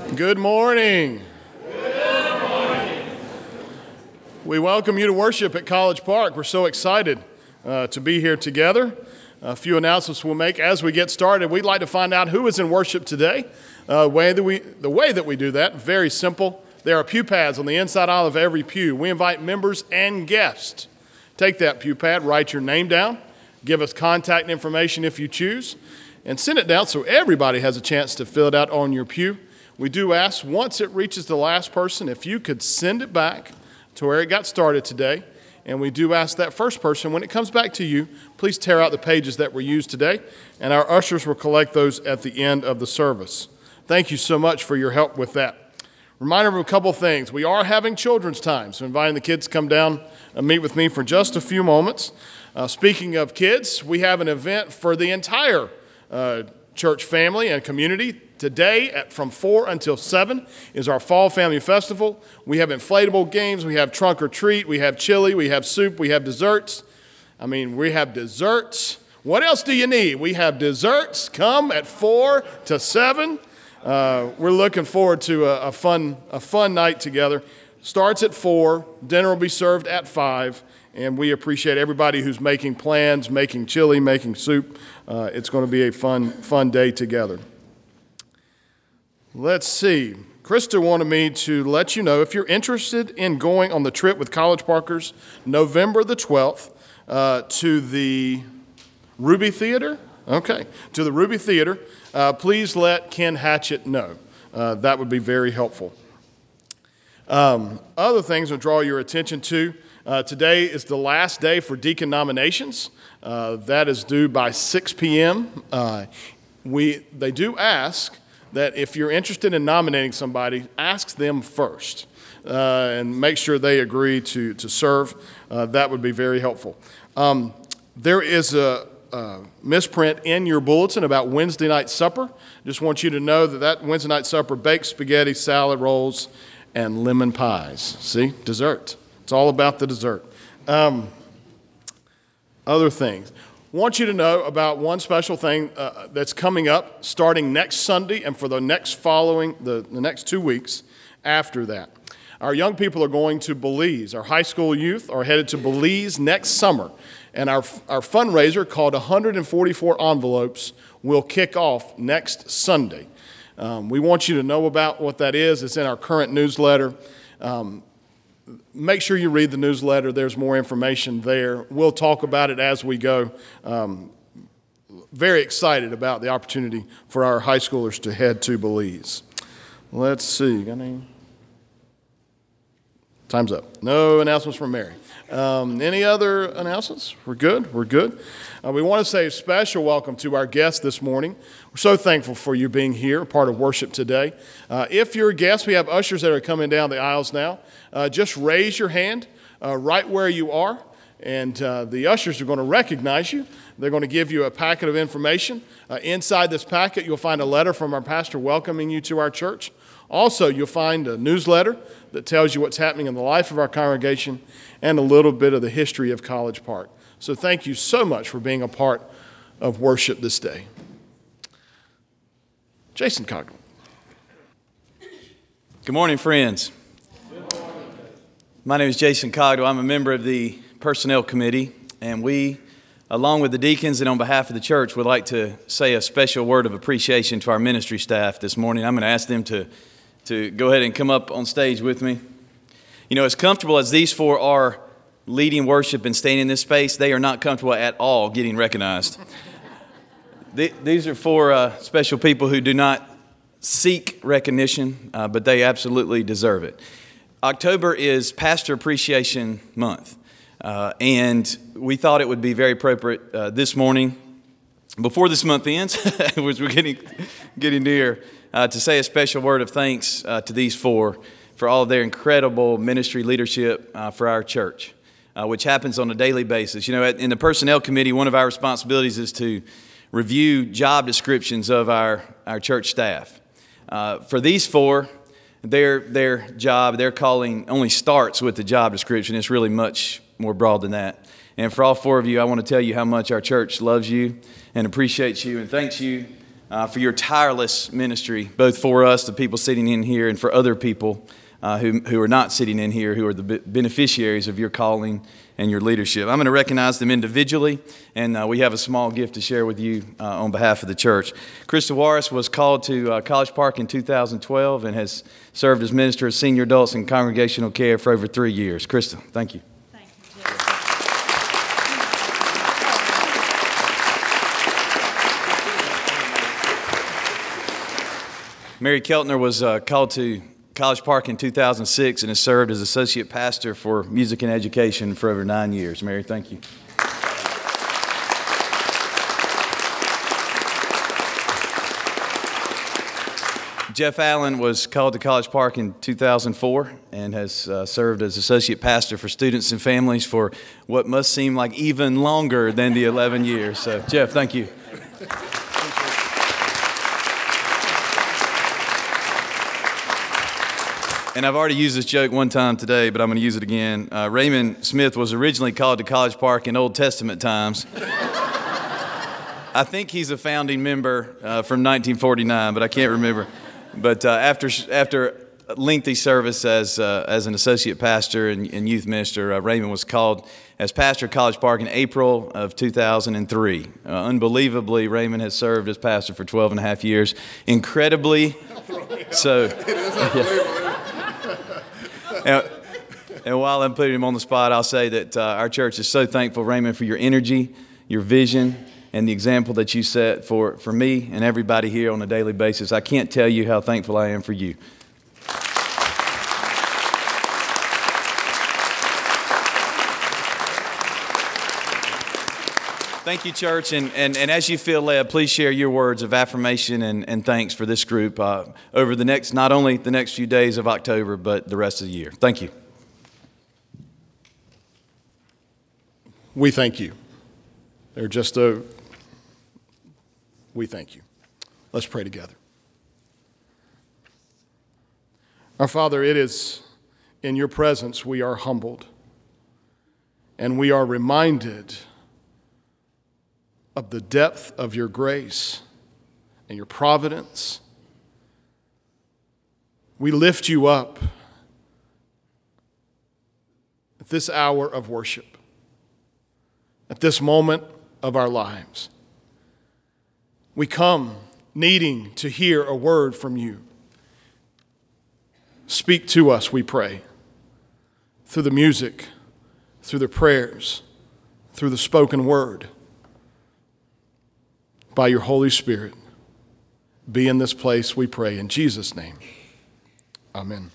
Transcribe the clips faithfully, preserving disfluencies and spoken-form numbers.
Good morning. Good morning. We welcome you to worship at College Park. We're so excited uh, to be here together. A few announcements we'll make as we get started. We'd like to find out who is in worship today. Uh, way that we, the way that we do that, very simple. There are pew pads on the inside aisle of every pew. We invite members and guests. Take that pew pad, write your name down, give us contact information if you choose, and send it down so everybody has a chance to fill it out on your pew. We do ask, once it reaches the last person, if you could send it back to where it got started today. And we do ask that first person, when it comes back to you, please tear out the pages that were used today, and our ushers will collect those at the end of the service. Thank you so much for your help with that. Reminder of a couple things. We are having children's time, so inviting the kids to come down and meet with me for just a few moments. Uh, speaking of kids, we have an event for the entire uh, church family and community. Today, at, from four until seven, is our Fall Family Festival. We have inflatable games, we have trunk or treat, we have chili, we have soup, we have desserts. I mean, we have desserts. What else do you need? We have desserts. Come at four to seven. Uh, we're looking forward to a, a fun a fun night together. Starts at four, dinner will be served at five, and we appreciate everybody who's making plans, making chili, making soup. Uh, it's going to be a fun, fun day together. Let's see. Krista wanted me to let you know if you're interested in going on the trip with College Parkers November the twelfth uh, to the Ruby Theater. Okay, to the Ruby Theater. Uh, please let Ken Hatchett know. Uh, that would be very helpful. Um, other things to draw your attention to. Uh, today is the last day for deacon nominations. Uh, that is due by six p.m. Uh, we they do ask that if you're interested in nominating somebody, ask them first uh, and make sure they agree to, to serve. Uh, that would be very helpful. Um, there is a, a misprint in your bulletin about Wednesday night supper. Just want you to know that that Wednesday night supper, baked spaghetti, salad rolls, and lemon pies. See, dessert. It's all about the dessert. Um, other things. Want you to know about one special thing uh, that's coming up starting next Sunday and for the next following, the, the next two weeks after that. Our young people are going to Belize. Our high school youth are headed to Belize next summer. And our, our fundraiser called one hundred forty-four Envelopes will kick off next Sunday. Um, we want you to know about what that is. It's in our current newsletter. Um, Make sure you read the newsletter. There's more information there. We'll talk about it as we go. Um, very excited about the opportunity for our high schoolers to head to Belize. Let's see. Got any? Time's up. No announcements from Mary. Um, any other announcements? We're good? We're good. Uh, we want to say a special welcome to our guests this morning. We're so thankful for you being here, part of worship today. Uh, if you're a guest, we have ushers that are coming down the aisles now. Uh, just raise your hand uh, right where you are, and uh, the ushers are going to recognize you. They're going to give you a packet of information. Uh, inside this packet, you'll find a letter from our pastor welcoming you to our church. Also, you'll find a newsletter that tells you what's happening in the life of our congregation and a little bit of the history of College Park. So thank you so much for being a part of worship this day. Jason Cogdell. Good morning, friends. My name is Jason Cogdell. I'm a member of the Personnel Committee, and we, along with the deacons and on behalf of the church, would like to say a special word of appreciation to our ministry staff this morning. I'm going to ask them to, to go ahead and come up on stage with me. You know, as comfortable as these four are leading worship and staying in this space, they are not comfortable at all getting recognized. These are four uh, special people who do not seek recognition, uh, but they absolutely deserve it. October is Pastor Appreciation Month, uh, and we thought it would be very appropriate uh, this morning, before this month ends, which we're getting getting near, uh, to say a special word of thanks uh, to these four for all of their incredible ministry leadership uh, for our church, uh, which happens on a daily basis. You know, in the Personnel Committee, one of our responsibilities is to review job descriptions of our, our church staff. Uh, for these four, Their their job, their calling only starts with the job description. It's really much more broad than that. And for all four of you, I want to tell you how much our church loves you and appreciates you and thanks you uh, for your tireless ministry, both for us, the people sitting in here, and for other people uh, who, who are not sitting in here, who are the beneficiaries of your calling and your leadership. I'm going to recognize them individually, and uh, we have a small gift to share with you uh, on behalf of the church. Krista Warris was called to uh, College Park in two thousand twelve and has served as minister of senior adults and congregational care for over three years. Krista, thank you. Thank you, Joseph. Mary Keltner was uh, called to College Park in two thousand six and has served as associate pastor for music and education for over nine years. Mary, thank you. Jeff Allen was called to College Park in two thousand four and has uh, served as associate pastor for students and families for what must seem like even longer than the eleven years. So, Jeff, thank you. And I've already used this joke one time today, but I'm going to use it again. Uh, Raymond Smith was originally called to College Park in Old Testament times. I think he's a founding member uh, from nineteen forty-nine, but I can't remember. But uh, after after a lengthy service as uh, as an associate pastor and, and youth minister, uh, Raymond was called as pastor of College Park in April of two thousand three. Uh, unbelievably, Raymond has served as pastor for twelve and a half years. Incredibly so. Yeah. And, and while I'm putting him on the spot, I'll say that uh, our church is so thankful, Raymond, for your energy, your vision, and the example that you set for, for me and everybody here on a daily basis. I can't tell you how thankful I am for you. Thank you, church, and, and, and as you feel led, please share your words of affirmation and, and thanks for this group uh, over the next, not only the next few days of October, but the rest of the year. Thank you. We thank you. They're just a, we thank you. Let's pray together. Our Father, it is in your presence we are humbled, and we are reminded of the depth of your grace and your providence. We lift you up at this hour of worship, at this moment of our lives. We come needing to hear a word from you. Speak to us, we pray, through the music, through the prayers, through the spoken word. By your Holy Spirit, be in this place, we pray, in Jesus' name. Amen.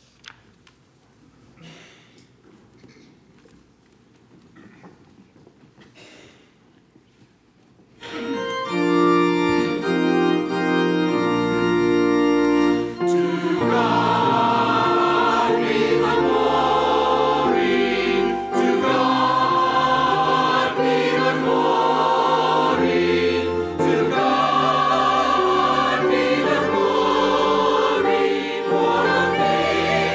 For a faith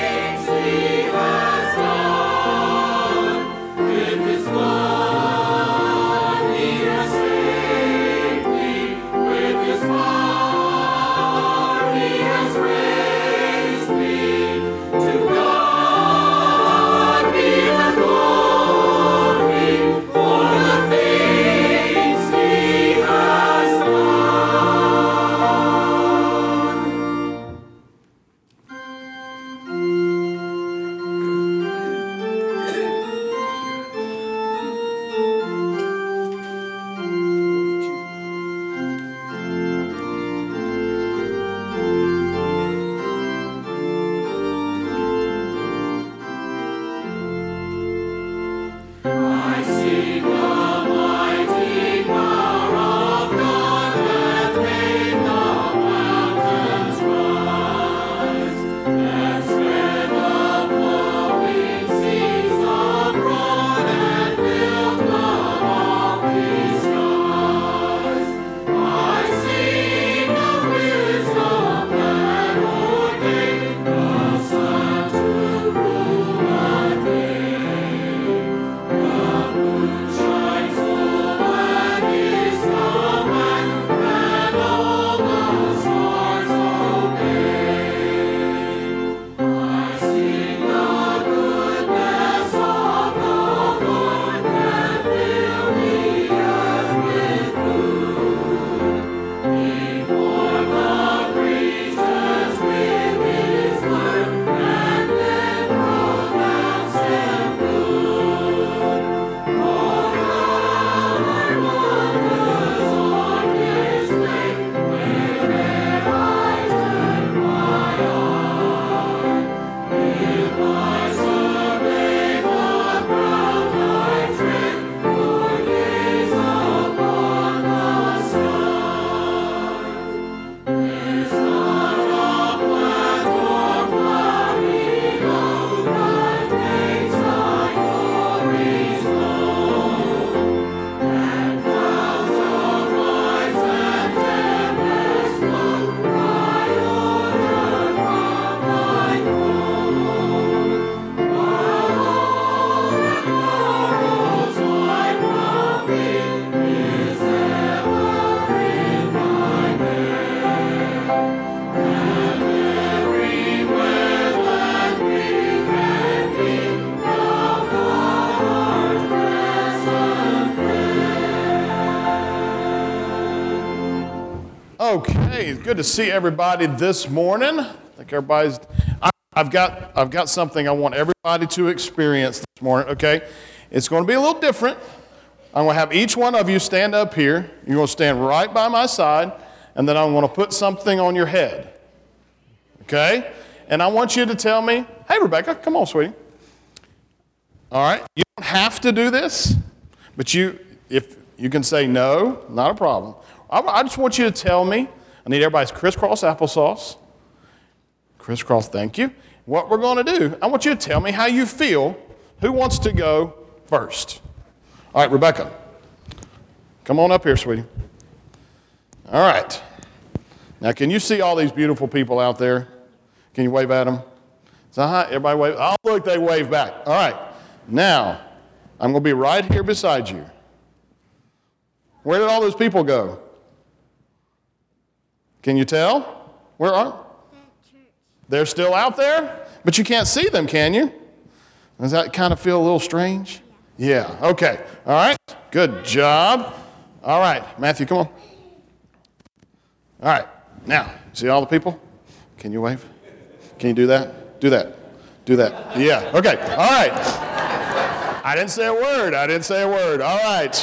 Good to see everybody this morning. I think everybody's. I, I've got. I've got something I want everybody to experience this morning. Okay, it's going to be a little different. I'm going to have each one of you stand up here. You're going to stand right by my side, and then I'm going to put something on your head. Okay, and I want you to tell me, "Hey, Rebecca, come on, sweetie." All right, you don't have to do this, but you, if you can say no, not a problem. I, I just want you to tell me. I need everybody's crisscross applesauce. Crisscross, thank you. What we're going to do, I want you to tell me how you feel. Who wants to go first? All right, Rebecca. Come on up here, sweetie. All right. Now, can you see all these beautiful people out there? Can you wave at them? So, hi, everybody wave. Oh, look, they wave back. All right. Now, I'm going to be right here beside you. Where did all those people go? Can you tell? Where are they? They're still out there, but you can't see them, can you? Does that kind of feel a little strange? Yeah. Yeah. Okay. All right. Good job. All right. Matthew, come on. All right. Now, see all the people? Can you wave? Can you do that? Do that. Do that. Yeah. Okay. All right. I didn't say a word. I didn't say a word. All right.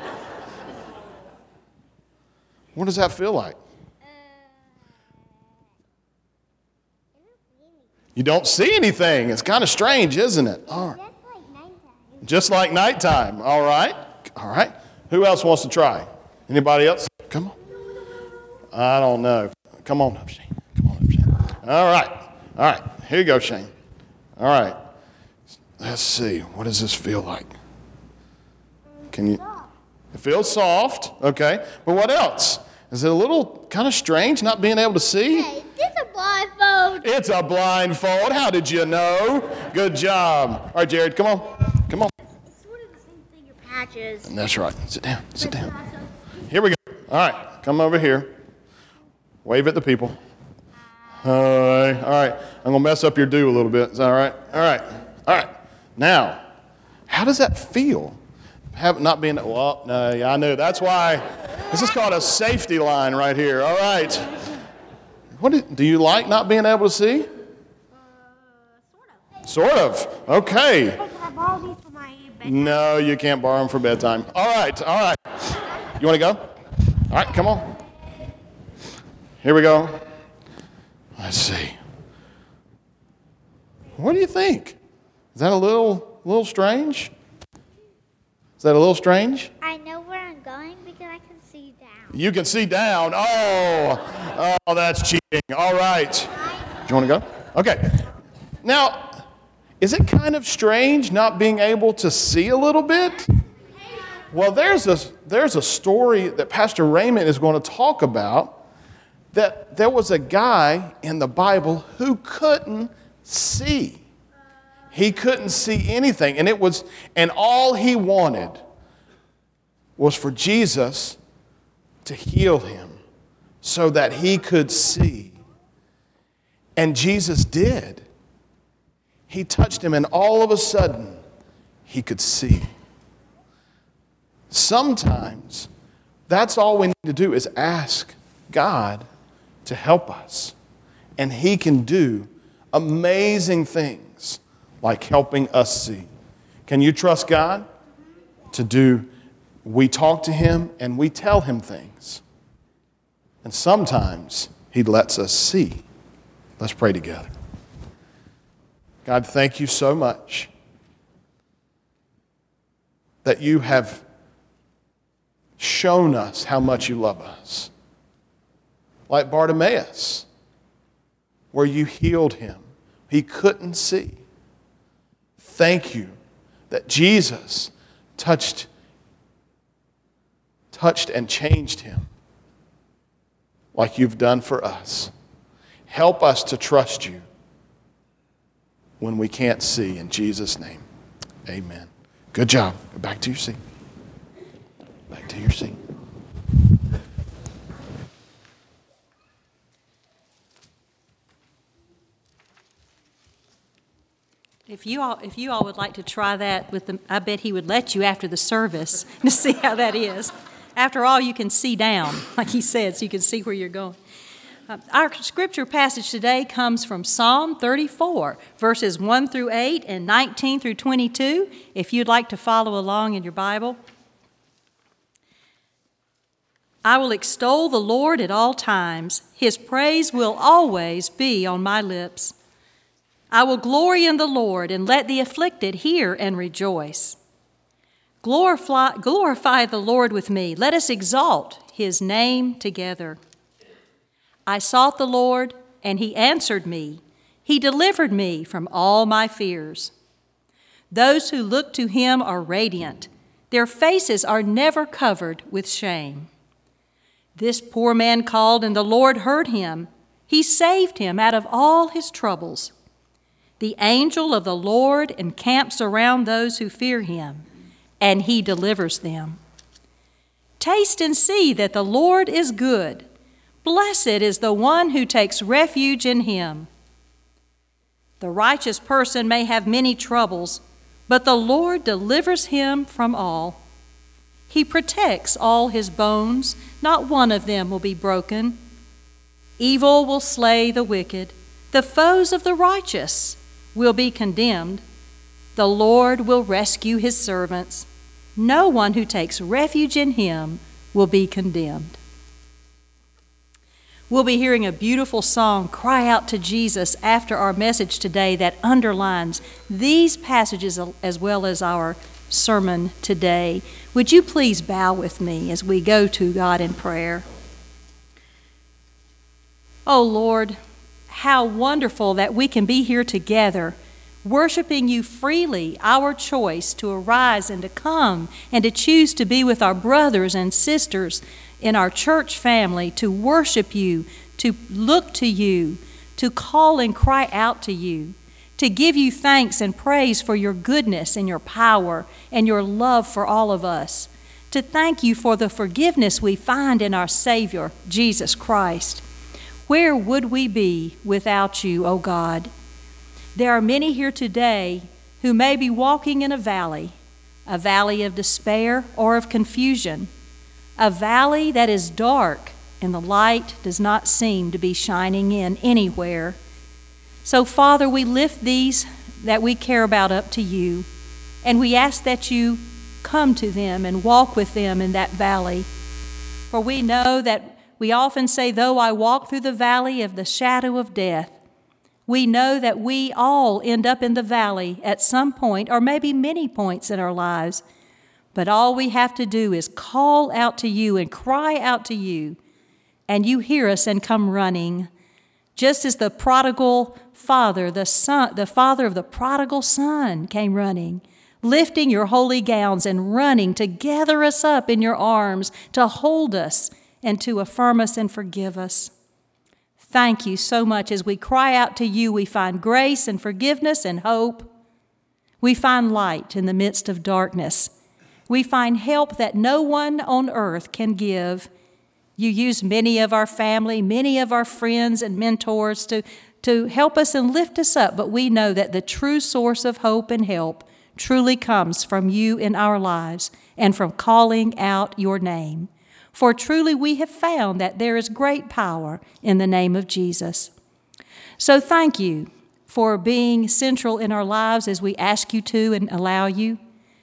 What does that feel like? You don't see anything. It's kind of strange, isn't it? All right. Just like nighttime. All right. All right. Who else wants to try? Anybody else? Come on. I don't know. Come on up, Shane. Come on up, Shane. All right. All right. Here you go, Shane. All right. Let's see. What does this feel like? Can you? It feels soft. Okay. But what else? Is it a little kind of strange not being able to see? Hey, it's a blindfold. It's a blindfold. How did you know? Good job. All right, Jared, come on. Come on. It's sort of the same thing your patches. And that's right. Sit down. Sit down. Here we go. All right. Come over here. Wave at the people. All right. All right. I'm going to mess up your do a little bit. Is that all right? All right. All right. Now, how does that feel? Have not being, well, no, yeah, I knew. That's why this is called a safety line right here. All right. What do, do you like not being able to see? Uh, sort of. Sort of. Okay. Can I borrow these for my bedtime? No, you can't borrow them for bedtime. All right. All right. You want to go? All right. Come on. Here we go. Let's see. What do you think? Is that a little, little strange? Is that a little strange? I know where I'm going because I can see down. You can see down. Oh, oh, that's cheating. All right. Do you want to go? Okay. Now, is it kind of strange not being able to see a little bit? Well, there's a, there's a story that Pastor Raymond is going to talk about, that there was a guy in the Bible who couldn't see. He couldn't see anything, and it was, and all he wanted was for Jesus to heal him so that he could see. And Jesus did. He touched him, and all of a sudden, he could see. Sometimes, that's all we need to do is ask God to help us, and he can do amazing things like helping us see. Can you trust God to do? We talk to him and we tell him things. And sometimes he lets us see. Let's pray together. God, thank you so much that you have shown us how much you love us. Like Bartimaeus, where you healed him. He couldn't see. Thank you that Jesus touched, touched and changed him like you've done for us. Help us to trust you when we can't see. In Jesus' name, amen. Good job. Go back to your seat. Back to your seat. If you all, if you all would like to try that with the, I bet he would let you after the service to see how that is. After all, you can see down, like he said, so you can see where you're going. Uh, Our scripture passage today comes from Psalm thirty-four, verses one through eight and nineteen through twenty-two, if you'd like to follow along in your Bible. I will extol the Lord at all times. His praise will always be on my lips. I will glory in the Lord and let the afflicted hear and rejoice. Glorify, glorify the Lord with me. Let us exalt his name together. I sought the Lord, and he answered me. He delivered me from all my fears. Those who look to him are radiant. Their faces are never covered with shame. This poor man called, and the Lord heard him. He saved him out of all his troubles. The angel of the Lord encamps around those who fear him, and he delivers them. Taste and see that the Lord is good. Blessed is the one who takes refuge in him. The righteous person may have many troubles, but the Lord delivers him from all. He protects all his bones, not one of them will be broken. Evil will slay the wicked, the foes of the righteous will be condemned. The Lord will rescue his servants. No one who takes refuge in him will be condemned. We'll be hearing a beautiful song, Cry Out to Jesus, after our message today that underlines these passages as well as our sermon today. Would you please bow with me as we go to God in prayer? Oh Lord, how wonderful that we can be here together, worshiping you freely, our choice to arise and to come and to choose to be with our brothers and sisters in our church family, to worship you, to look to you, to call and cry out to you, to give you thanks and praise for your goodness and your power and your love for all of us, to thank you for the forgiveness we find in our Savior, Jesus Christ. Where would we be without you, O God? There are many here today who may be walking in a valley, a valley of despair or of confusion, a valley that is dark and the light does not seem to be shining in anywhere. So, Father, we lift these that we care about up to you, and we ask that you come to them and walk with them in that valley. For we know that we often say, though I walk through the valley of the shadow of death, we know that we all end up in the valley at some point, or maybe many points in our lives. But all we have to do is call out to you and cry out to you, and you hear us and come running. Just as the prodigal father, the son, the father of the prodigal son came running, lifting your holy gowns and running to gather us up in your arms, to hold us and to affirm us and forgive us. Thank you so much. As we cry out to you, we find grace and forgiveness and hope. We find light in the midst of darkness. We find help that no one on earth can give. You use many of our family, many of our friends and mentors to, to help us and lift us up, but we know that the true source of hope and help truly comes from you in our lives and from calling out your name. For truly we have found that there is great power in the name of Jesus. So thank you for being central in our lives as we ask you to and allow you.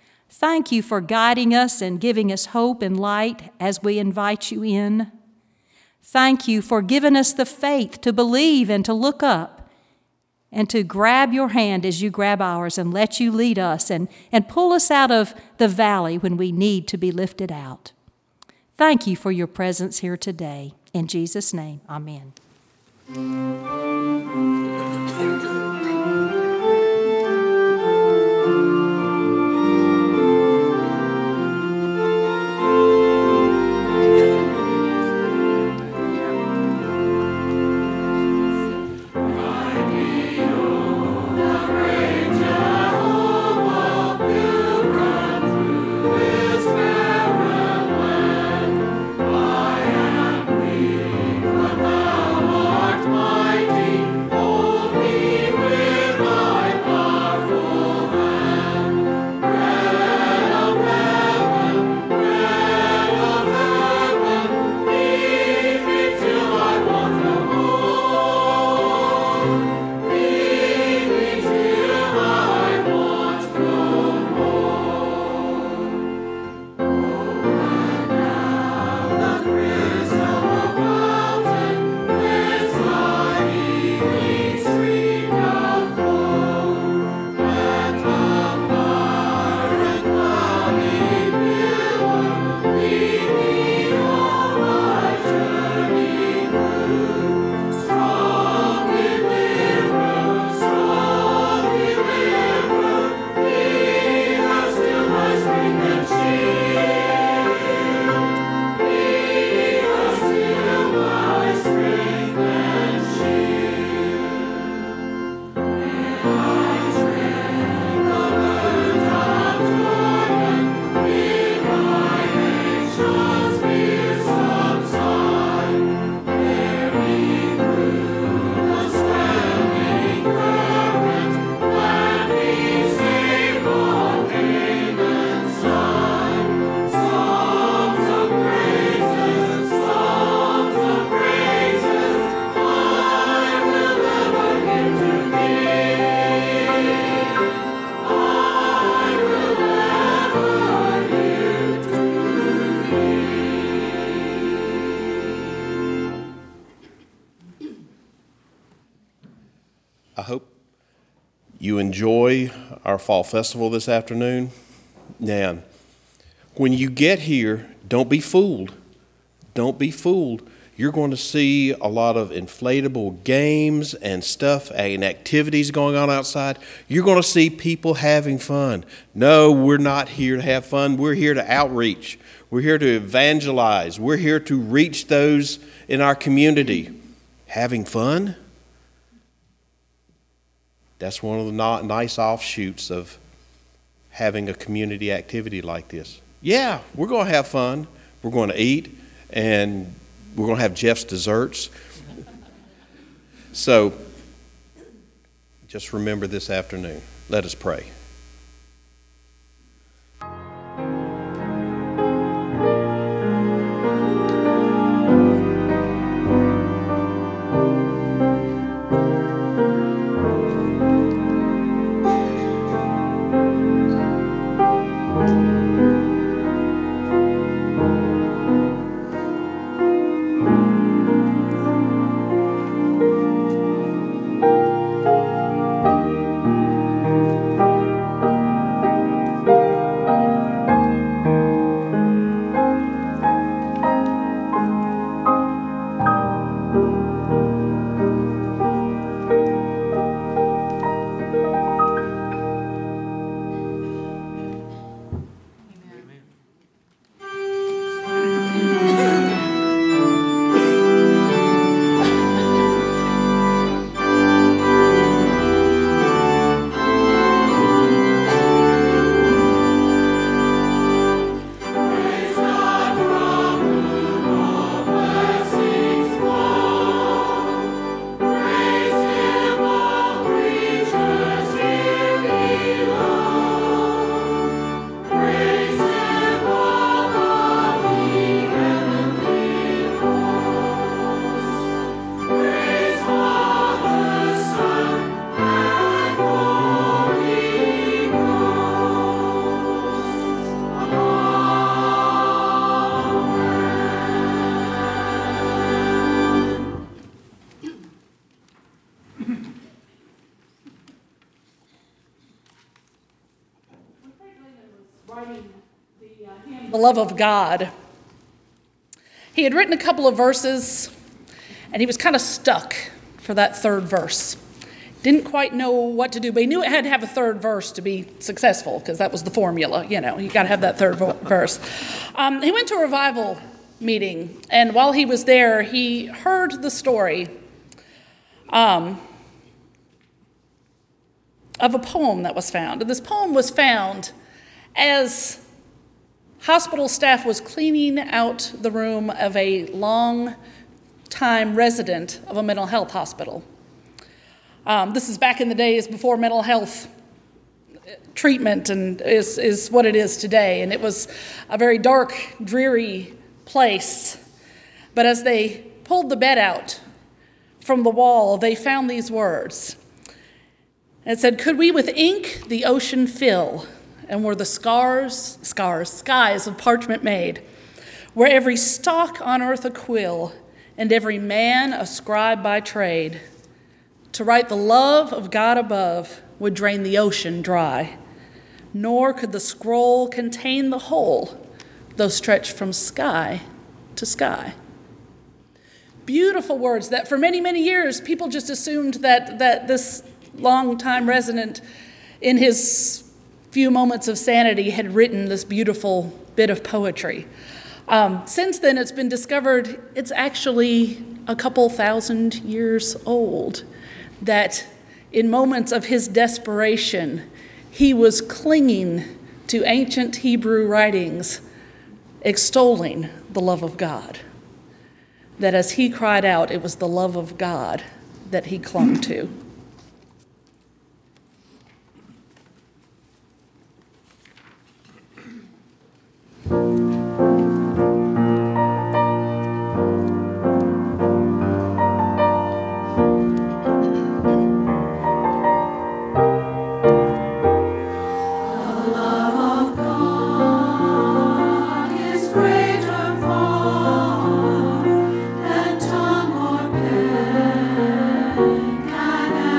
Thank you for guiding us and giving us hope and light as we invite you in. Thank you for giving us the faith to believe and to look up and to grab your hand as you grab ours and let you lead us and, and pull us out of the valley when we need to be lifted out. Thank you for your presence here today. In Jesus' name, amen. Oh I hope you enjoy our fall festival this afternoon. Now, when you get here, don't be fooled. Don't be fooled. You're going to see a lot of inflatable games and stuff and activities going on outside. You're going to see people having fun. No, we're not here to have fun. We're here to outreach. We're here to evangelize. We're here to reach those in our community. Having fun? That's one of the not nice offshoots of having a community activity like this. Yeah, we're going to have fun. We're going to eat, and we're going to have Jeff's desserts. So just remember this afternoon. Let us pray. The love of God. He had written a couple of verses, and he was kind of stuck for that third verse. Didn't quite know what to do, but he knew it had to have a third verse to be successful, because that was the formula, you know, you got to have that third vo- verse. Um, he went to a revival meeting, and while he was there, he heard the story um, of a poem that was found. And this poem was found as hospital staff was cleaning out the room of a long-time resident of a mental health hospital. Um, this is back in the days before mental health treatment and is, is what it is today. And it was a very dark, dreary place. But as they pulled the bed out from the wall, they found these words. And it said, "Could we with ink the ocean fill, and were the scars, scars, skies of parchment made, were every stalk on earth a quill, and every man a scribe by trade, to write the love of God above would drain the ocean dry, nor could the scroll contain the whole, though stretched from sky to sky." Beautiful words that for many, many years, people just assumed that, that this longtime resident in his few moments of sanity had written this beautiful bit of poetry. Um, since then, it's been discovered it's actually a couple thousand years old, that in moments of his desperation, he was clinging to ancient Hebrew writings, extolling the love of God. That as he cried out, it was the love of God that he clung to. Can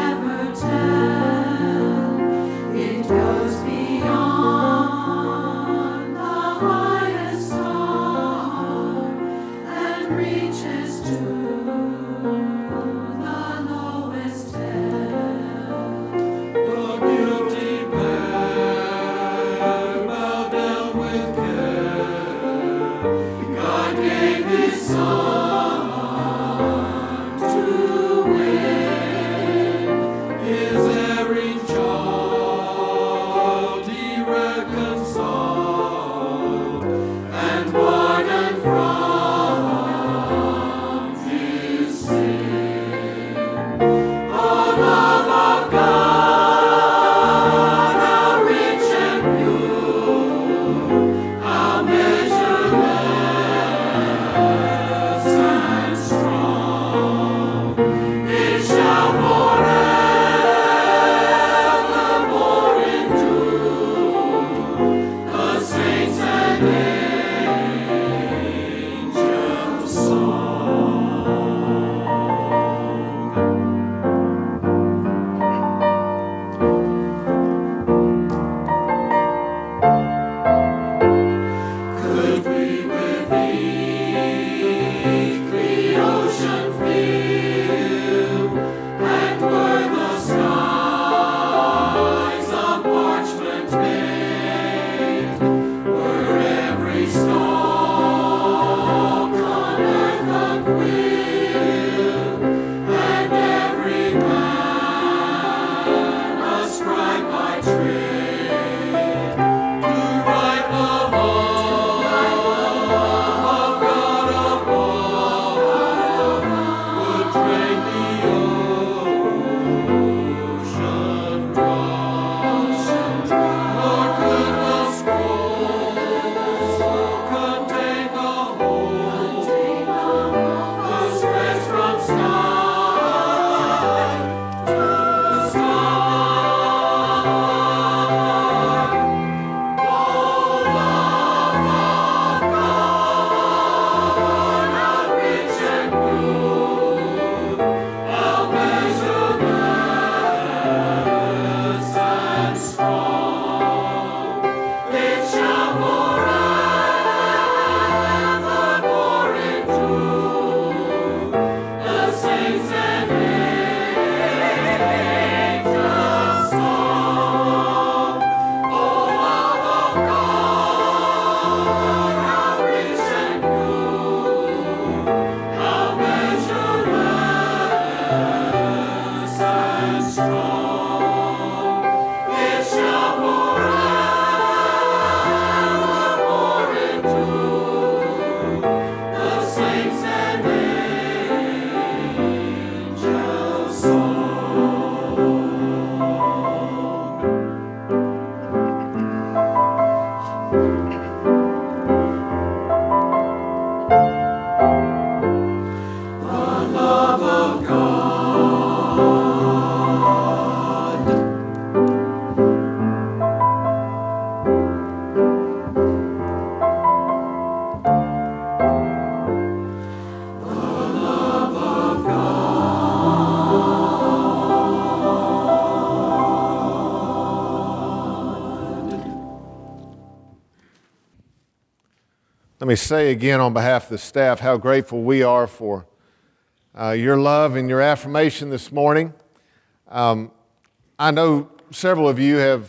Let me say again on behalf of the staff how grateful we are for uh, your love and your affirmation this morning. Um, I know several of you have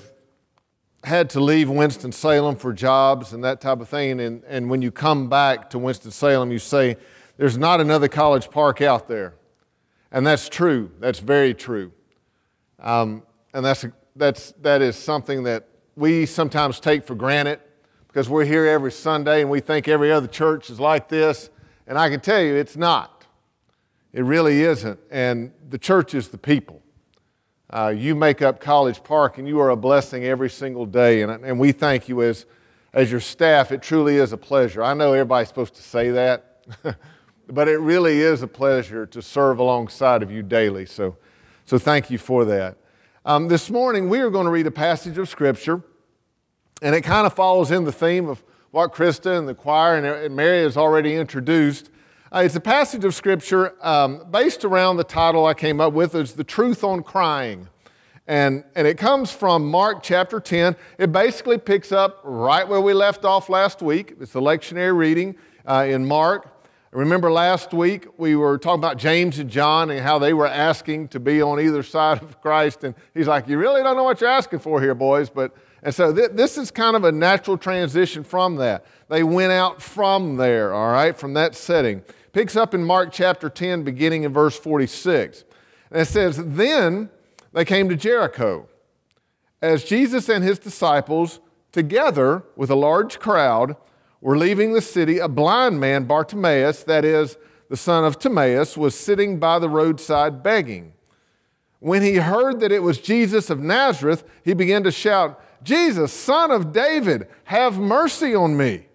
had to leave Winston-Salem for jobs and that type of thing, and, and when you come back to Winston-Salem, you say, there's not another College Park out there. And that's true. That's very true. Um, and that's, that's, that is something that we sometimes take for granted, because we're here every Sunday and we think every other church is like this, and I can tell you it's not. It really isn't, and the church is the people. Uh, you make up College Park, and you are a blessing every single day, and, and we thank you as, as your staff. It truly is a pleasure. I know everybody's supposed to say that, but it really is a pleasure to serve alongside of you daily, so, so thank you for that. Um, this morning, we are going to read a passage of Scripture, and it kind of follows in the theme of what Krista and the choir and, and Mary has already introduced. Uh, it's a passage of Scripture um, based around the title I came up with, is The Truth on Crying. And, and it comes from Mark chapter ten. It basically picks up right where we left off last week. It's the lectionary reading uh, in Mark. Remember last week we were talking about James and John and how they were asking to be on either side of Christ. And he's like, you really don't know what you're asking for here, boys. But And so th- this is kind of a natural transition from that. They went out from there, all right, from that setting. Picks up in Mark chapter ten, beginning in verse forty-six. And it says, then they came to Jericho. As Jesus and his disciples, together with a large crowd, were leaving the city, a blind man, Bartimaeus, that is, the son of Timaeus, was sitting by the roadside begging. When he heard that it was Jesus of Nazareth, he began to shout, Jesus, Son of David, have mercy on me.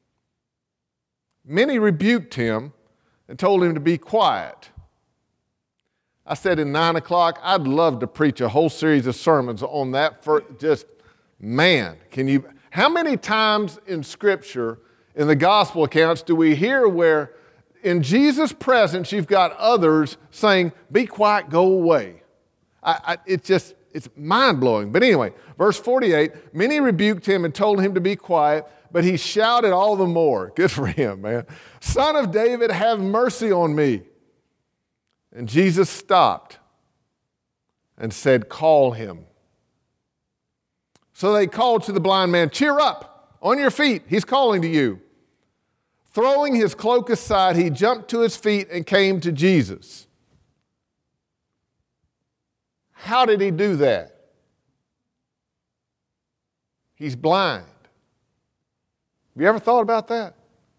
Many rebuked him and told him to be quiet. I said in nine o'clock, I'd love to preach a whole series of sermons on that. For just, man, can you, how many times in Scripture, in the gospel accounts, do we hear where in Jesus' presence you've got others saying, be quiet, go away? I, I, it just, it's mind-blowing. But anyway, verse forty-eight, many rebuked him and told him to be quiet, but he shouted all the more. Good for him, man. Son of David, have mercy on me. And Jesus stopped and said, call him. So they called to the blind man, cheer up, on your feet, he's calling to you. Throwing his cloak aside, he jumped to his feet and came to Jesus. How did he do that? He's blind. Have you ever thought about that?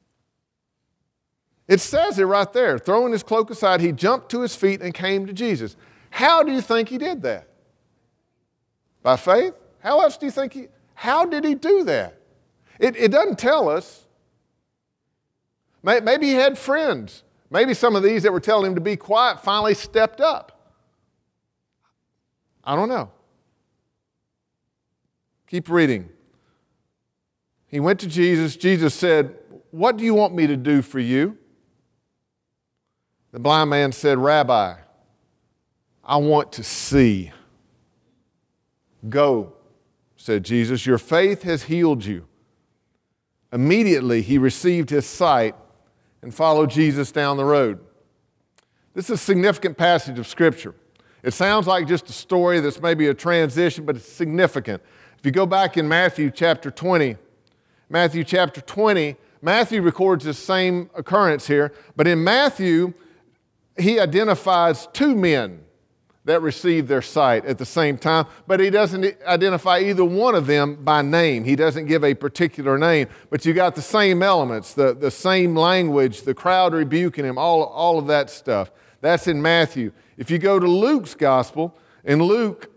It says it right there. Throwing his cloak aside, he jumped to his feet and came to Jesus. How do you think he did that? By faith? How else do you think he, how did he do that? It, it doesn't tell us. Maybe he had friends. Maybe some of these that were telling him to be quiet finally stepped up. I don't know. Keep reading. He went to Jesus. Jesus said, what do you want me to do for you? The blind man said, Rabbi, I want to see. Go, said Jesus, your faith has healed you. Immediately he received his sight and followed Jesus down the road. This is a significant passage of Scripture. It sounds like just a story that's maybe a transition, but it's significant. If you go back in Matthew chapter twenty, Matthew chapter twenty, Matthew records the same occurrence here, but in Matthew, he identifies two men that received their sight at the same time, but he doesn't identify either one of them by name. He doesn't give a particular name, but you got the same elements, the, the same language, the crowd rebuking him, all, all of that stuff. That's in Matthew. If you go to Luke's gospel, in Luke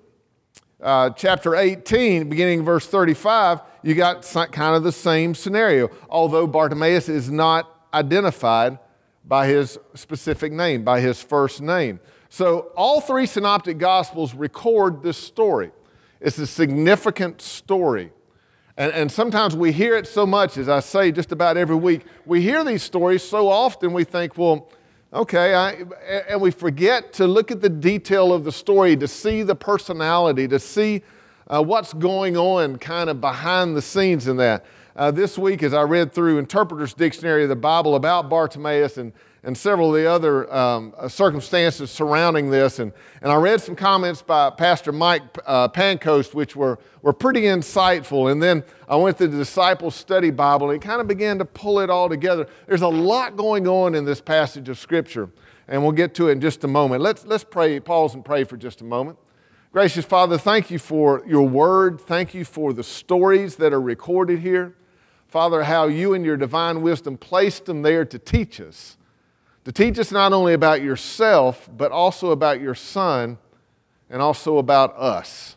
uh, chapter eighteen, beginning verse thirty-five, you got kind of the same scenario, although Bartimaeus is not identified by his specific name, by his first name. So all three synoptic gospels record this story. It's a significant story. And, and sometimes we hear it so much, as I say just about every week, we hear these stories so often we think, well, okay, I, and we forget to look at the detail of the story, to see the personality, to see uh, what's going on kind of behind the scenes in that. Uh, this week, as I read through Interpreter's Dictionary of the Bible about Bartimaeus and, and several of the other um, circumstances surrounding this, and, and I read some comments by Pastor Mike uh, Pancoast, which were, were pretty insightful. And then I went to the Disciples Study Bible, and it kind of began to pull it all together. There's a lot going on in this passage of Scripture, and we'll get to it in just a moment. Let's, let's pray, pause and pray for just a moment. Gracious Father, thank you for your word. Thank you for the stories that are recorded here. Father, how you in your divine wisdom placed them there to teach us, to teach us not only about yourself, but also about your Son and also about us.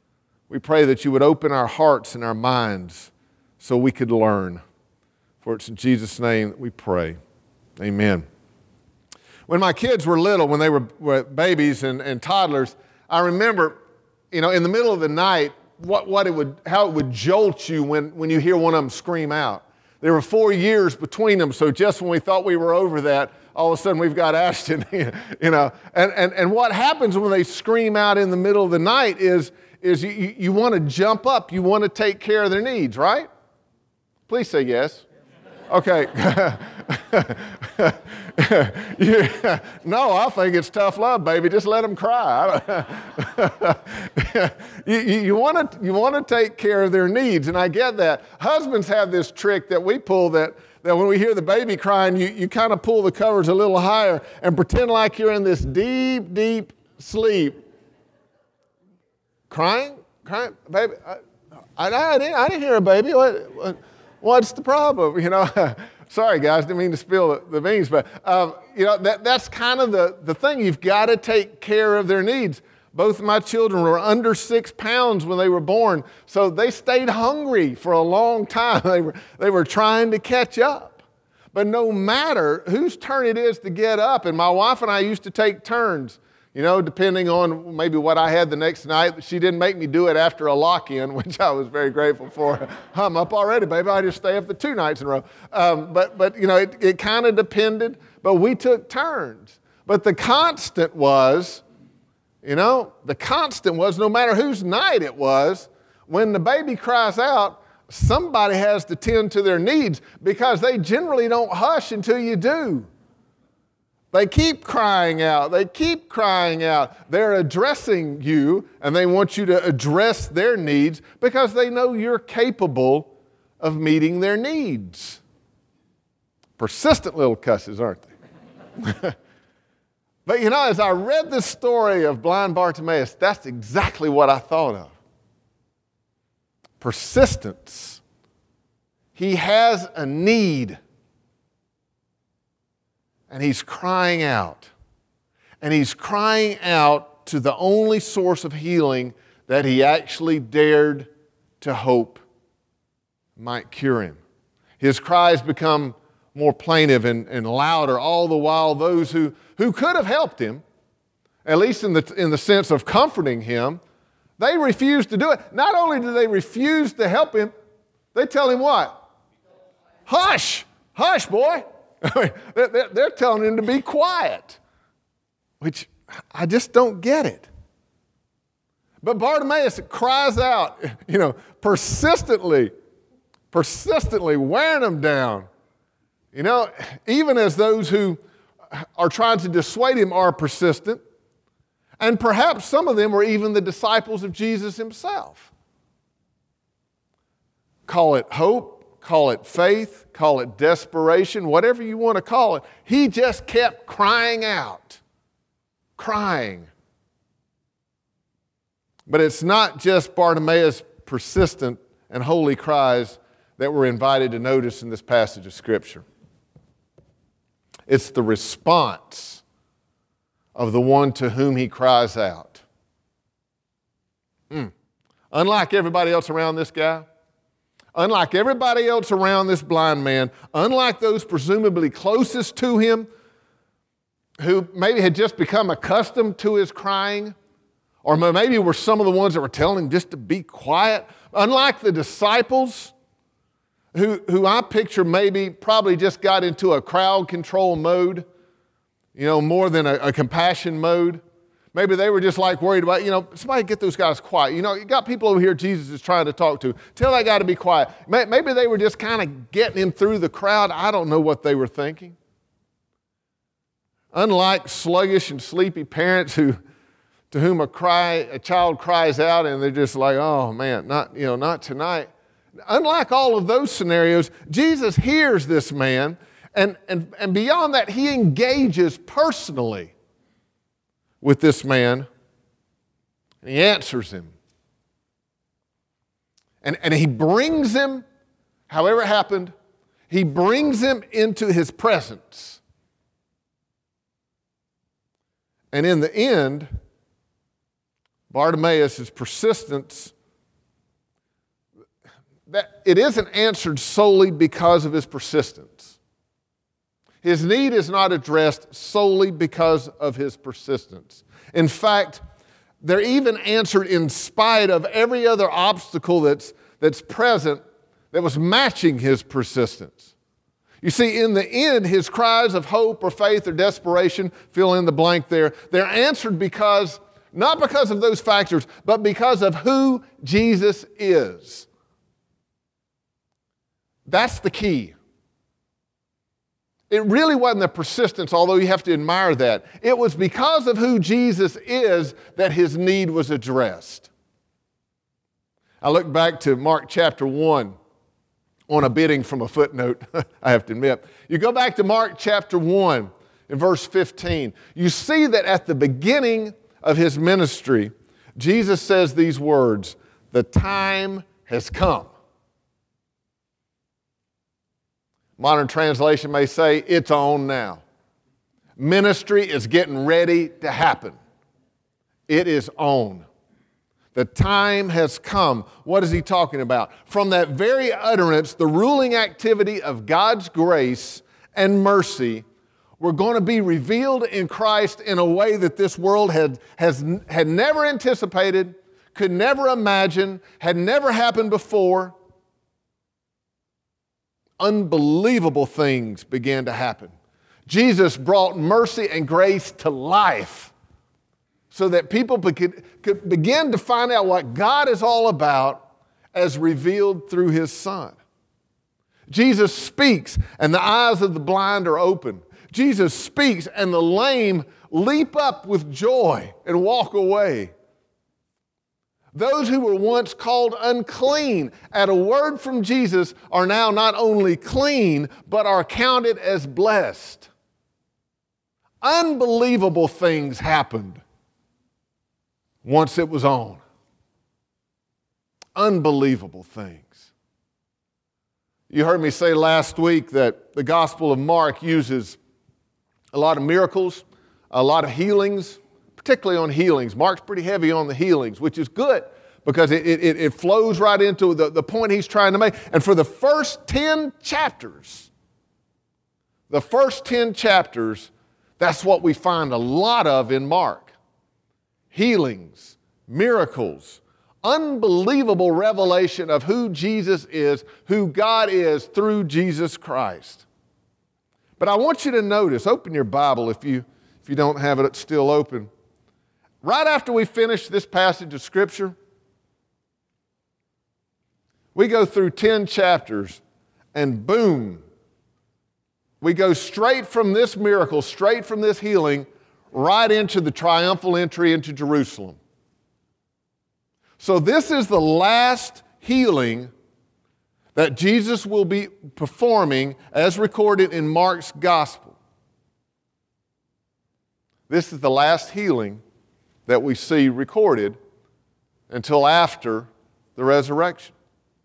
We pray that you would open our hearts and our minds so we could learn. For it's in Jesus' name that we pray. Amen. When my kids were little, when they were, were babies and, and toddlers, I remember, you know, in the middle of the night, what, what it would, how it would jolt you when, when you hear one of them scream out. There were four years between them, so just when we thought we were over that, all of a sudden we've got Ashton, you know. And, and, and what happens when they scream out in the middle of the night is, is you, you want to jump up, you want to take care of their needs, right? Please say yes. Okay. you, no, I think it's tough love, baby. Just let them cry. you you, you want to you want to take care of their needs, and I get that. Husbands have this trick that we pull that, that when we hear the baby crying, you, you kind of pull the covers a little higher and pretend like you're in this deep, deep sleep. Crying? Crying? Baby? I, I, I, didn't, I didn't hear a baby. What, what, what's the problem? You know, sorry, guys, didn't mean to spill the, the beans, but, um, you know, that, that's kind of the, the thing. You've got to take care of their needs. Both of my children were under six pounds when they were born, so they stayed hungry for a long time. They were, they were trying to catch up. But no matter whose turn it is to get up, and my wife and I used to take turns, you know, depending on maybe what I had the next night. She didn't make me do it after a lock-in, which I was very grateful for. I'm up already, baby. I just stay up for two nights in a row. Um, but, but, you know, it, it kind of depended, but we took turns. But the constant was, you know, the constant was no matter whose night it was, when the baby cries out, somebody has to tend to their needs because they generally don't hush until you do. They keep crying out. They keep crying out. They're addressing you, and they want you to address their needs because they know you're capable of meeting their needs. Persistent little cusses, aren't they? But you know, as I read this story of blind Bartimaeus, that's exactly what I thought of. Persistence. He has a need. And he's crying out. And he's crying out to the only source of healing that he actually dared to hope might cure him. His cries become more plaintive and, and louder, all the while those who, who could have helped him, at least in the, in the sense of comforting him, they refuse to do it. Not only do they refuse to help him, they tell him what? Hush! Hush, boy! They're telling him to be quiet, which I just don't get it. But Bartimaeus cries out, you know, persistently, persistently wearing them down. You know, even as those who are trying to dissuade him are persistent, and perhaps some of them were even the disciples of Jesus himself. Call it hope. Call it faith, call it desperation, whatever you want to call it. He just kept crying out, crying. But it's not just Bartimaeus' persistent and holy cries that we're invited to notice in this passage of Scripture. It's the response of the one to whom he cries out. Mm. Unlike everybody else around this guy, unlike everybody else around this blind man, unlike those presumably closest to him who maybe had just become accustomed to his crying, or maybe were some of the ones that were telling him just to be quiet, unlike the disciples who, who I picture maybe probably just got into a crowd control mode, you know, more than a, a compassion mode. Maybe they were just like worried about, you know, somebody get those guys quiet. You know, you got people over here Jesus is trying to talk to. Tell that guy to be quiet. Maybe they were just kind of getting him through the crowd. I don't know what they were thinking. Unlike sluggish and sleepy parents who, to whom a cry, a child cries out and they're just like, oh man, not, you know, not tonight. Unlike all of those scenarios, Jesus hears this man, and, and, and beyond that, he engages personally with this man, and he answers him. And, and he brings him, however it happened, he brings him into his presence. And in the end, Bartimaeus' persistence, that it isn't answered solely because of his persistence. His need is not addressed solely because of his persistence. In fact, they're even answered in spite of every other obstacle that's, that's present that was matching his persistence. You see, in the end, his cries of hope or faith or desperation, fill in the blank there, they're answered because, not because of those factors, but because of who Jesus is. That's the key. It really wasn't the persistence, although you have to admire that. It was because of who Jesus is that his need was addressed. I look back to Mark chapter one on a bidding from a footnote, I have to admit. You go back to Mark chapter one in verse fifteen. You see that at the beginning of his ministry, Jesus says these words, "The time has come." Modern translation may say, it's on now. Ministry is getting ready to happen. It is on. The time has come. What is he talking about? From that very utterance, the ruling activity of God's grace and mercy were going to be revealed in Christ in a way that this world had, has, had never anticipated, could never imagine, had never happened before. Unbelievable things began to happen. Jesus brought mercy and grace to life so that people could, could begin to find out what God is all about as revealed through his Son. Jesus speaks and the eyes of the blind are open. Jesus speaks and the lame leap up with joy and walk away. Those who were once called unclean at a word from Jesus are now not only clean, but are counted as blessed. Unbelievable things happened once it was on. Unbelievable things. You heard me say last week that the Gospel of Mark uses a lot of miracles, a lot of healings, particularly on healings. Mark's pretty heavy on the healings, which is good because it, it, it flows right into the, the point he's trying to make. And for the first ten chapters, the first ten chapters, that's what we find a lot of in Mark. Healings, miracles, unbelievable revelation of who Jesus is, who God is through Jesus Christ. But I want you to notice, open your Bible if you, if you don't have it still open. Right after we finish this passage of Scripture, we go through ten chapters and boom, we go straight from this miracle, straight from this healing, right into the triumphal entry into Jerusalem. So this is the last healing that Jesus will be performing as recorded in Mark's Gospel. This is the last healing that we see recorded until after the resurrection.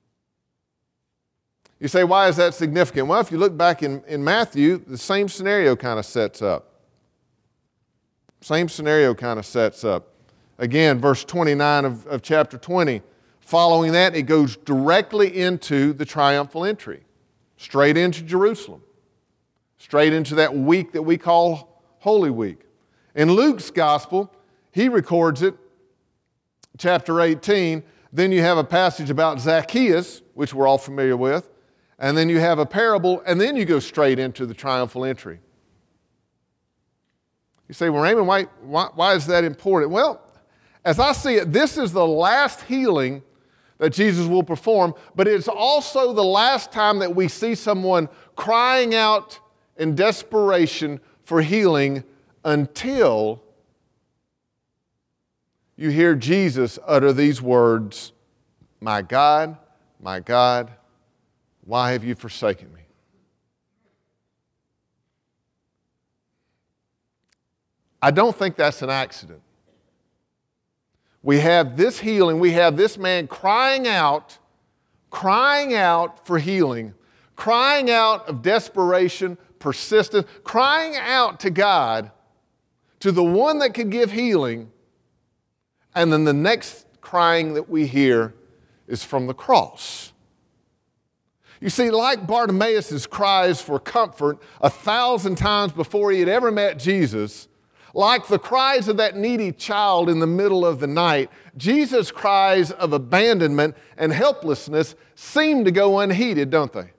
You say, why is that significant? Well, if you look back in, in Matthew, the same scenario kind of sets up. Same scenario kind of sets up. Again, verse twenty-nine of, of chapter twenty. Following that, it goes directly into the triumphal entry, straight into Jerusalem, straight into that week that we call Holy Week. In Luke's gospel, he records it, chapter eighteen. Then you have a passage about Zacchaeus, which we're all familiar with. And then you have a parable, and then you go straight into the triumphal entry. You say, well, Raymond, why, why, why is that important? Well, as I see it, this is the last healing that Jesus will perform, but it's also the last time that we see someone crying out in desperation for healing until you hear Jesus utter these words, "My God, my God, why have you forsaken me?" I don't think that's an accident. We have this healing, we have this man crying out, crying out for healing, crying out of desperation, persistence, crying out to God, to the one that could give healing, and then the next crying that we hear is from the cross. You see, like Bartimaeus' cries for comfort a thousand times before he had ever met Jesus, like the cries of that needy child in the middle of the night, Jesus' cries of abandonment and helplessness seem to go unheeded, don't they?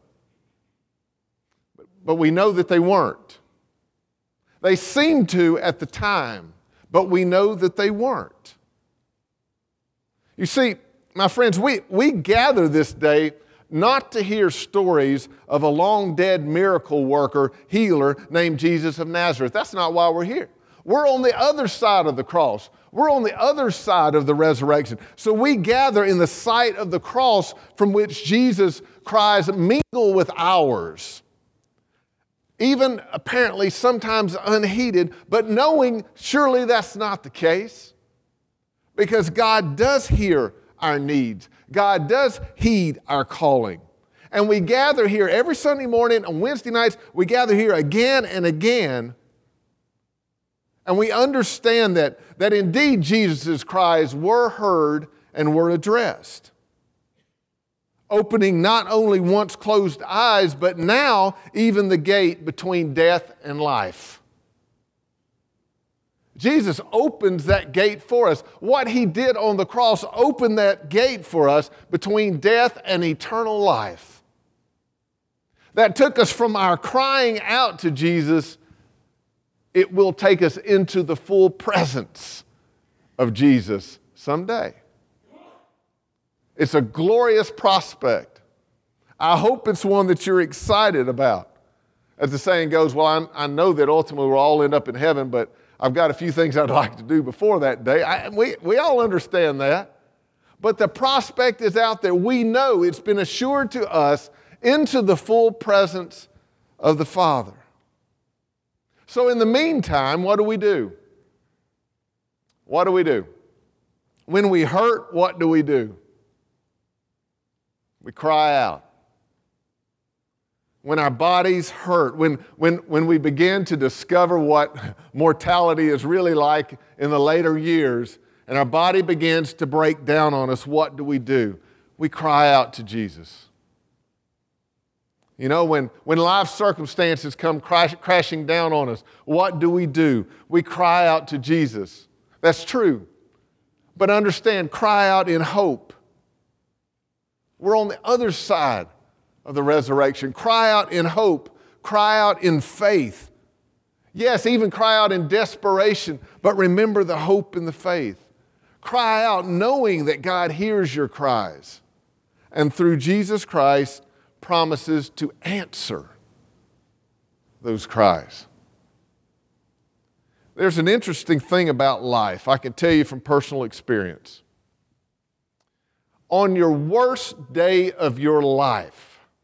But we know that they weren't. They seemed to at the time, but we know that they weren't. You see, my friends, we, we gather this day not to hear stories of a long-dead miracle worker, healer named Jesus of Nazareth. That's not why we're here. We're on the other side of the cross. We're on the other side of the resurrection. So we gather in the sight of the cross from which Jesus' cries mingle with ours. Even apparently sometimes unheeded, but knowing surely that's not the case. Because God does hear our needs. God does heed our calling. And we gather here every Sunday morning, on Wednesday nights, we gather here again and again. And we understand that, that indeed Jesus' cries were heard and were addressed. Opening not only once closed eyes, but now even the gate between death and life. Jesus opens that gate for us. What he did on the cross opened that gate for us between death and eternal life. That took us from our crying out to Jesus. It will take us into the full presence of Jesus someday. It's a glorious prospect. I hope it's one that you're excited about. As the saying goes, well, I, I know that ultimately we'll all end up in heaven, but I've got a few things I'd like to do before that day. I, we, we all understand that. But the prospect is out there. We know it's been assured to us into the full presence of the Father. So in the meantime, what do we do? What do we do? When we hurt, what do we do? We cry out. When our bodies hurt, when, when, when we begin to discover what mortality is really like in the later years, and our body begins to break down on us, what do we do? We cry out to Jesus. You know, when, when life circumstances come crash, crashing down on us, what do we do? We cry out to Jesus. That's true. But understand, cry out in hope. We're on the other side of the resurrection. Cry out in hope. Cry out in faith. Yes, even cry out in desperation, but remember the hope and the faith. Cry out knowing that God hears your cries, and through Jesus Christ promises to answer those cries. There's an interesting thing about life. I can tell you from personal experience. On your worst day of your life,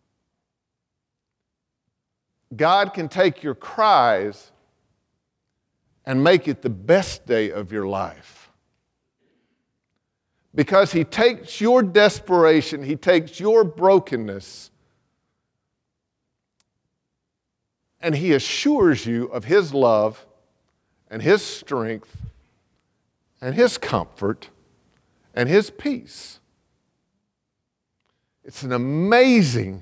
God can take your cries and make it the best day of your life. because he takes your desperation, he takes your brokenness, and he assures you of his love and his strength and his comfort and his peace. It's an amazing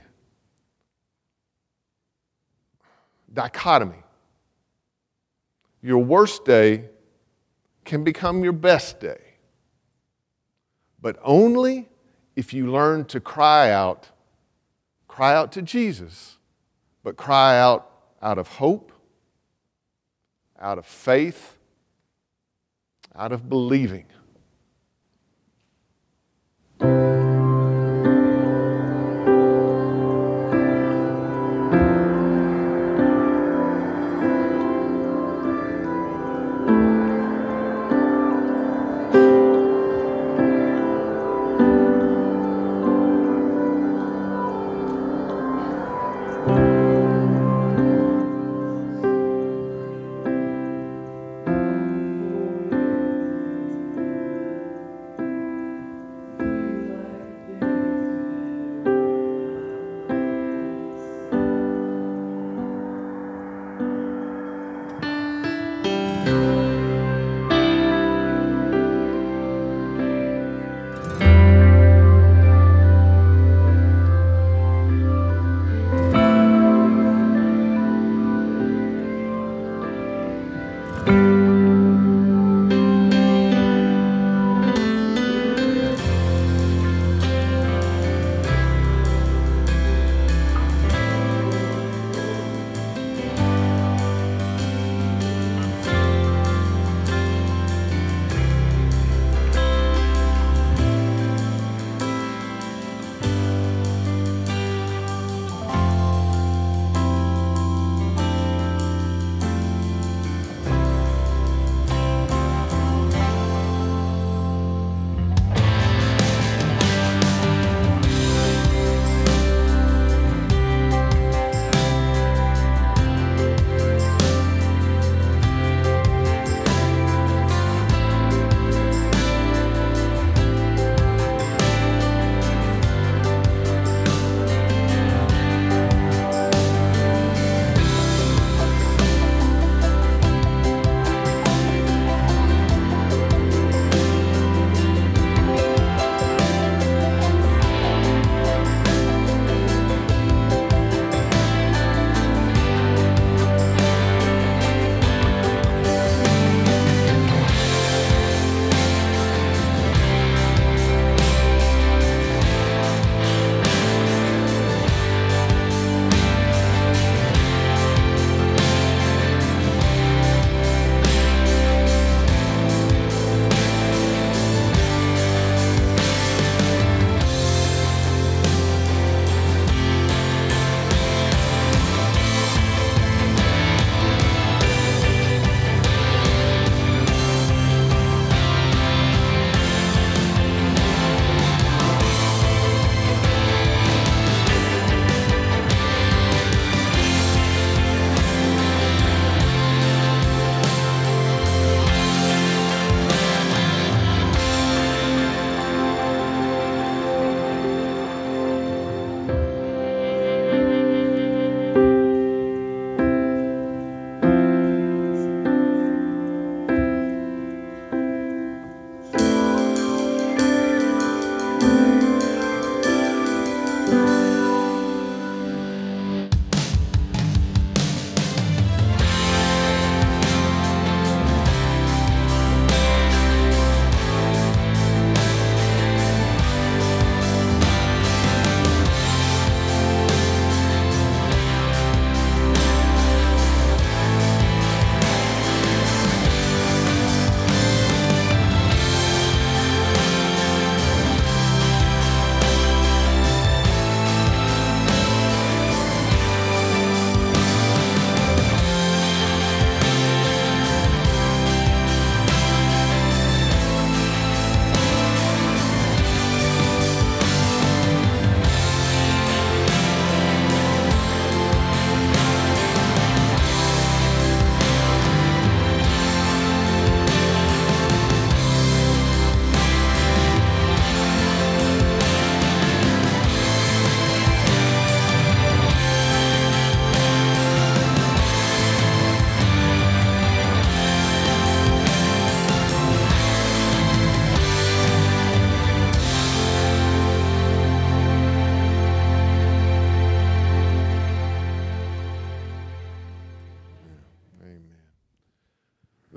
dichotomy. Your worst day can become your best day, but only if you learn to cry out, cry out to Jesus, but cry out out of hope, out of faith, out of believing.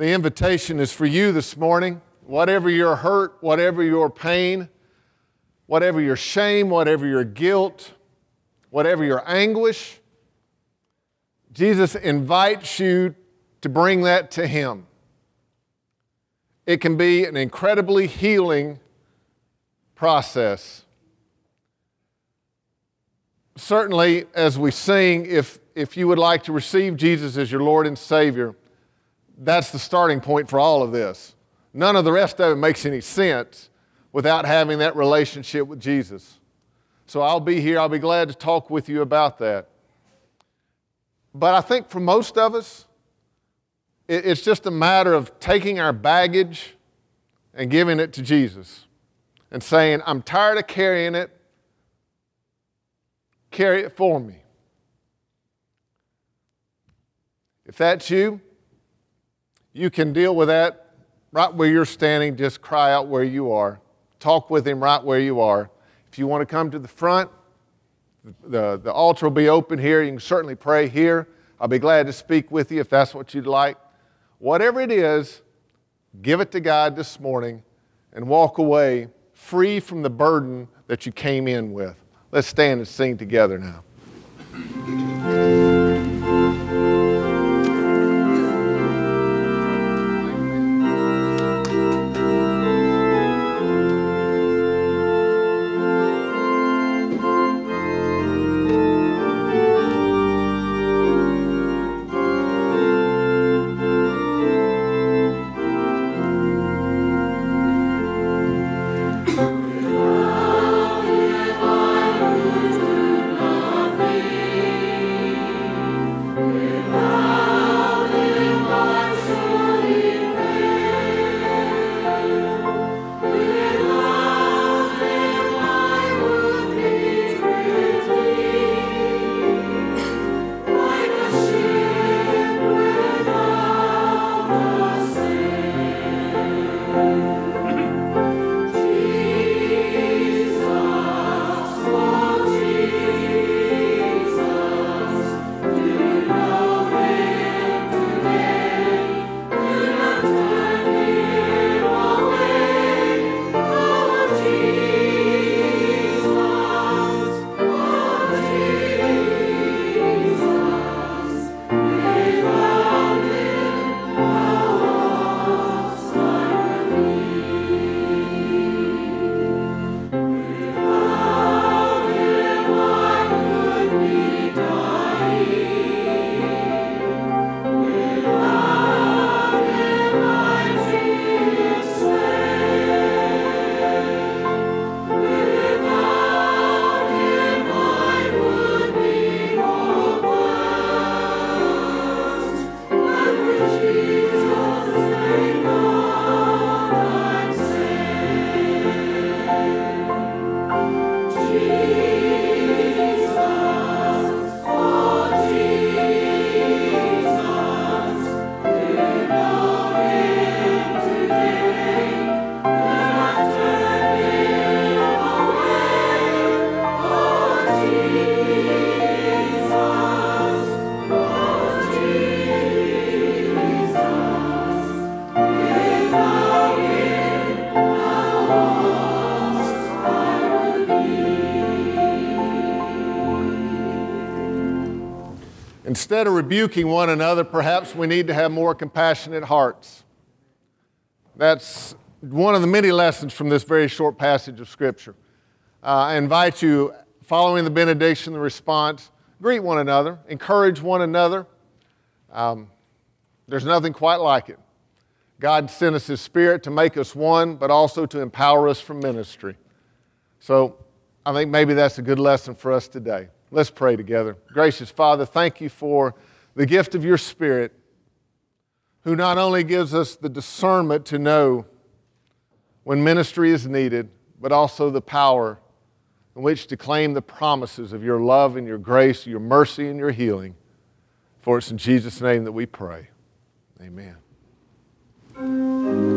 The invitation is for you this morning. Whatever your hurt, whatever your pain, whatever your shame, whatever your guilt, whatever your anguish, Jesus invites you to bring that to Him. It can be an incredibly healing process. Certainly, as we sing, if, if you would like to receive Jesus as your Lord and Savior, that's the starting point for all of this. None of the rest of it makes any sense without having that relationship with Jesus. So I'll be here. I'll be glad to talk with you about that. But I think for most of us, it's just a matter of taking our baggage and giving it to Jesus and saying, I'm tired of carrying it. Carry it for me. If that's you, you can deal with that right where you're standing. Just cry out where you are. Talk with Him right where you are. If you want to come to the front, the, the altar will be open here. You can certainly pray here. I'll be glad to speak with you if that's what you'd like. Whatever it is, give it to God this morning and walk away free from the burden that you came in with. Let's stand and sing together now. Instead of rebuking one another, perhaps we need to have more compassionate hearts. That's one of the many lessons from this very short passage of Scripture. Uh, I invite you, following the benediction, the response, greet one another, encourage one another. Um, there's nothing quite like it. God sent us His Spirit to make us one, but also to empower us for ministry. So I think maybe that's a good lesson for us today. Let's pray together. Gracious Father, thank you for the gift of your Spirit, who not only gives us the discernment to know when ministry is needed, but also the power in which to claim the promises of your love and your grace, your mercy and your healing. For it's in Jesus' name that we pray. Amen.